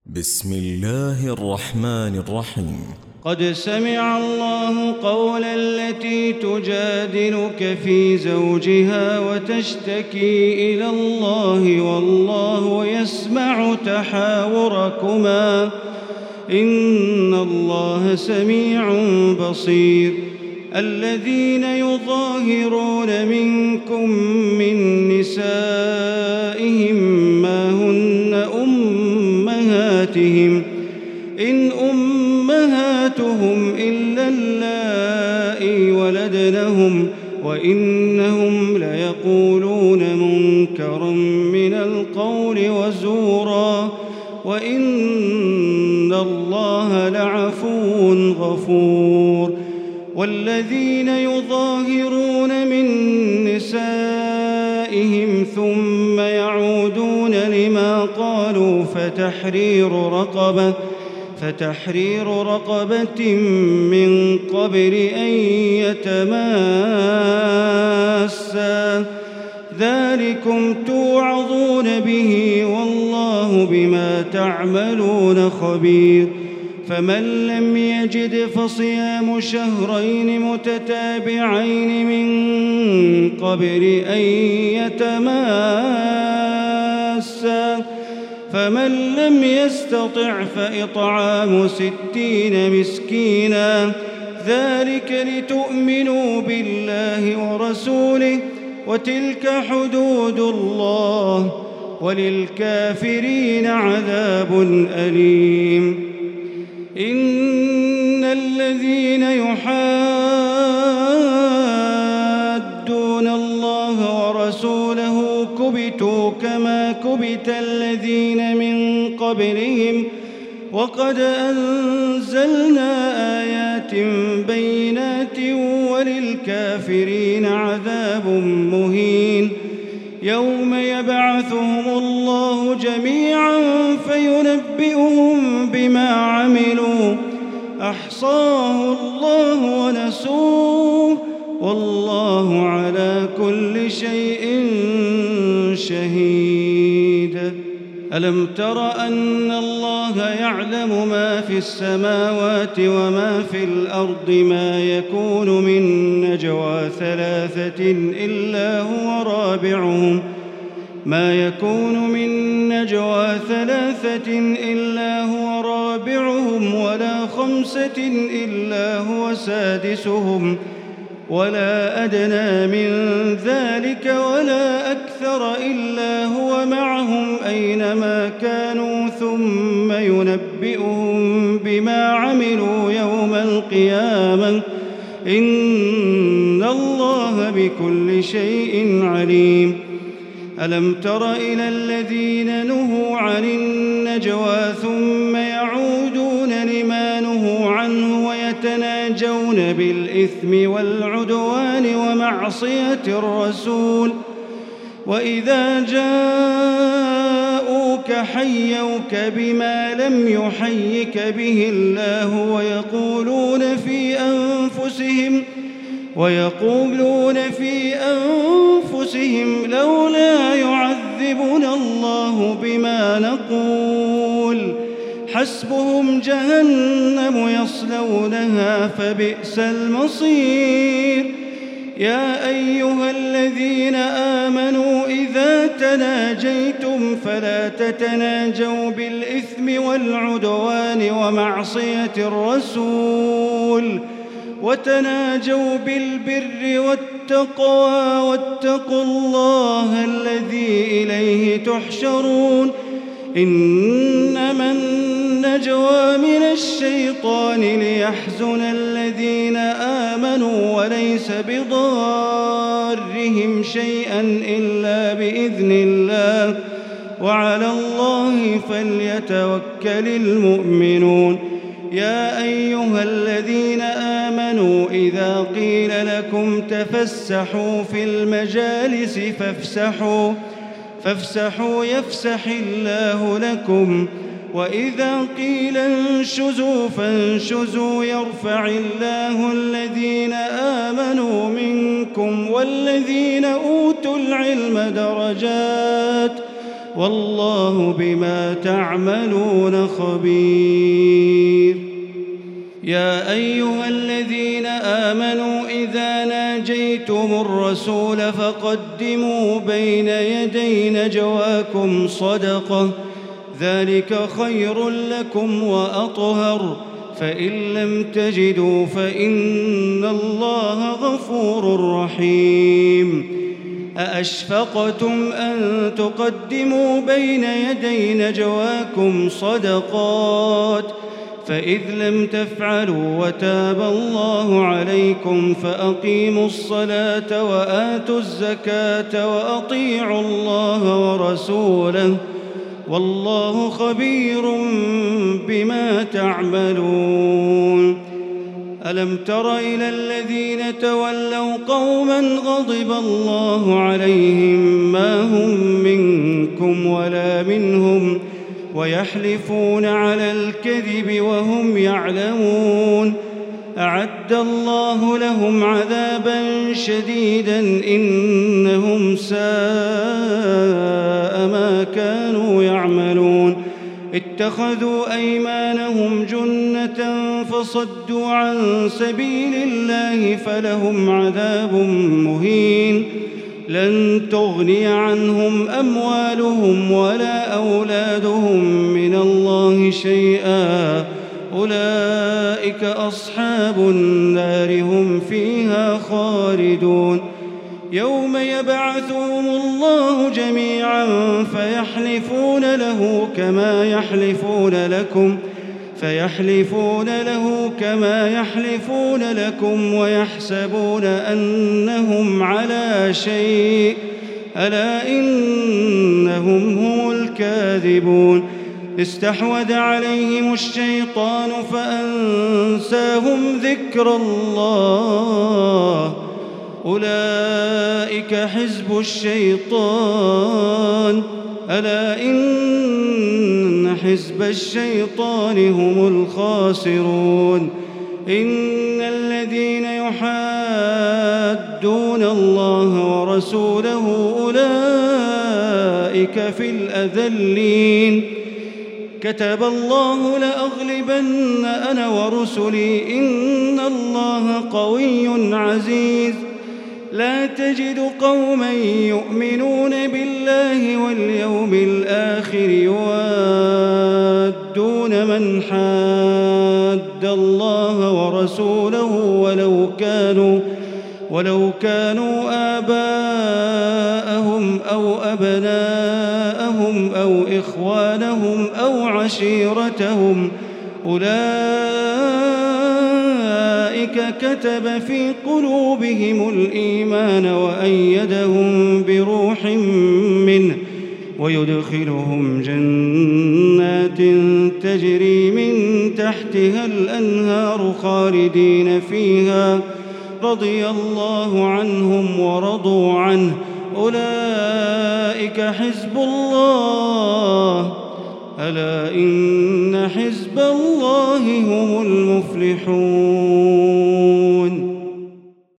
بسم الله الرحمن الرحيم. قد سمع الله قول التي تجادلك في زوجها وتشتكي إلى الله والله يسمع تحاوركما إن الله سميع بصير. الذين يظاهرون منكم من نسائهم ما هن أمهاتهم إن أمهاتهم إلا اللائي ولدنهم وإنهم ليقولون منكرا من القول وزورا وإن الله لعفو غفور. والذين يظاهرون من نسائهم ثم يعودون لما قالوا فتحرير رقبة من قبل أن يتماسا ذلكم توعظون به والله بما تعملون خبير. فمن لم يجد فصيام شهرين متتابعين من قبل أن يتماسا فمن لم يستطع فإطعام 60 مسكينا ذلك لتؤمنوا بالله ورسوله وتلك حدود الله وللكافرين عذاب أليم. إن الذين يحادون الله ورسوله كبتوا كما كبت الذين من قبلهم وقد أنزلنا آيات بينات وللكافرين عذاب مهين. يوم يبعثهم الله جميعا فينبئهم بما عملوا أحصاه الله ونسوه والله على كل شيء شهيد. ألم تر أن الله يعلم ما في السماوات وما في الأرض ما يكون من نجوى 3 إلا هو رابعهم ولا 5 إلا هو سادسهم ولا أدنى من ذلك ولا أكثر إلا هو معهم أينما كانوا ثم ينبئهم بما عملوا يوم القيامة إن الله بكل شيء عليم. ألم تر إلى الذين نهوا عن النجوى ثم يعودون لما نهوا عنه ويتناجون بالإثم والعدوان ومعصية الرسول وإذا جاءوك حيوك بما لم يحيك به الله ويقولون في أنفسهم لولا يعذبنا الله بما نقول حسبهم جهنم يصلونها فبئس المصير. يا أيها الذين آمنوا إذا تناجيتم فلا تتناجوا بالإثم والعدوان ومعصية الرسول وتناجوا بالبر والتقوى واتقوا الله الذي إليه تحشرون. إنما النجوى من الشيطان ليحزن الذين آمنوا وليس بضارهم شيئا إلا بإذن الله وعلى الله فليتوكل المؤمنون. يا أيها الذين آمنوا إذا قيل لكم تفسحوا في المجالس فافسحوا يفسح الله لكم وإذا قيل انشزوا فانشزوا يرفع الله الذين آمنوا منكم والذين أوتوا العلم درجات والله بما تعملون خبير. يا أيها الذين آمنوا إذا ناجيتم الرسول فقدموا بين يدي نجواكم صدقة، ذلك خير لكم وأطهر، فإن لم تجدوا فإن الله غفور رحيم. أأشفقتم أن تقدموا بين يدي نجواكم صدقات، فإذ لم تفعلوا وتاب الله عليكم فأقيموا الصلاة وآتوا الزكاة وأطيعوا الله ورسوله، والله خبير بما تعملون. ألم تر إلى الذين تولوا قوما غضب الله عليهم ما هم منكم ولا منهم ويحلفون على الكذب وهم يعلمون، أعد الله لهم عذابا شديدا إنهم ساء ما كانوا يعملون. اتخذوا أيمانهم جنة فصدوا عن سبيل الله فلهم عذاب مهين. لن تغني عنهم أموالهم ولا أولادهم من الله شيئا، أولئك أصحاب النار هم فيها خالدون. يوم يبعثهم الله جميعا فيحلفون له كما يحلفون لكم ويحسبون أنهم على شيء، ألا إنهم هم الكاذبون. استحوذ عليهم الشيطان فأنساهم ذكر الله، أولئك حزب الشيطان، ألا إن حزب الشيطان هم الخاسرون. إن الذين يحادون الله ورسوله أولئك في الأذلين. كتب الله لأغلبن أنا ورسلي إن الله قوي عزيز. لا تجد قوما يؤمنون بالله واليوم الآخر يوادون من حاد الله ورسوله ولو كانوا آباءهم أو أبناءهم أو إخوانهم أو عشيرتهم، أولئك كتب في قلوبهم الإيمان وأيدهم بروح منه ويدخلهم جنات تجري من تحتها الأنهار خالدين فيها، رضي الله عنهم ورضوا عنه، أولئك حزب الله، ألا إن حزب الله هم المفلحون.